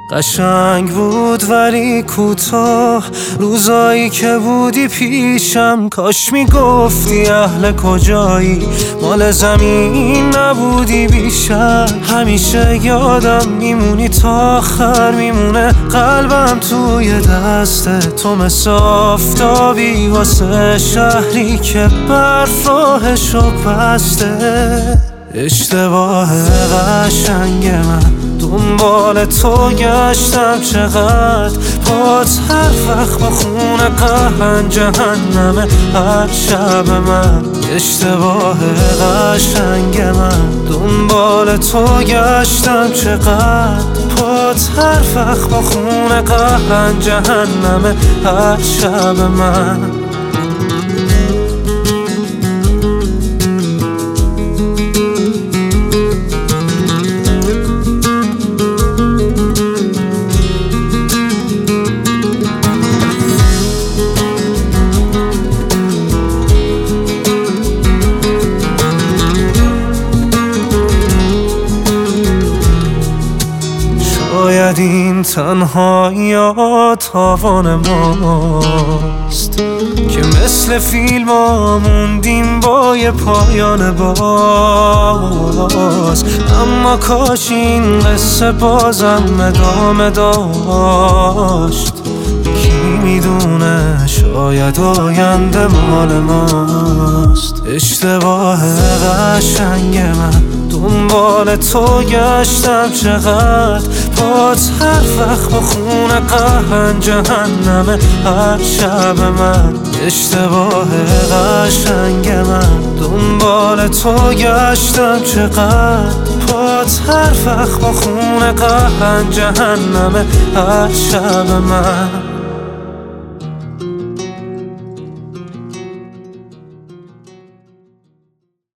قشنگ بود ولی کوتاه، روزایی که بودی پیشم. کاش میگفتی اهل کجایی، مال زمین نبودی بیشتر. همیشه یادم میمونی تا آخر، میمونه قلبم توی دستت. تو مثل آفتابی واسه شهری که برف راهشو بسته. اشتباه قشنگ من دنبال تو گشتم، چقدر پات هر وقت با خونه قهن جهنمه هر شب من. اشتباه قشنگ من دنبال تو گشتم، چقدر پات هر وقت با خونه قهن جهنمه هر شب من. شاید این تنهایی تاوان ماست که مثل فیلم ها موندیم با یه پایان باز. اما کاش این قصه بازم ادامه داشت. کی میدونه شاید آینده مال ماست. اشتباه قشنگ من دنبال تو گشتم، چقدر پات هر وقت با خونه قهن جهنمه هر شب من. اشتباه قشنگ من دنبال تو گشتم، چقدر پات هر وقت با خونه قهن جهنمه هر شب من.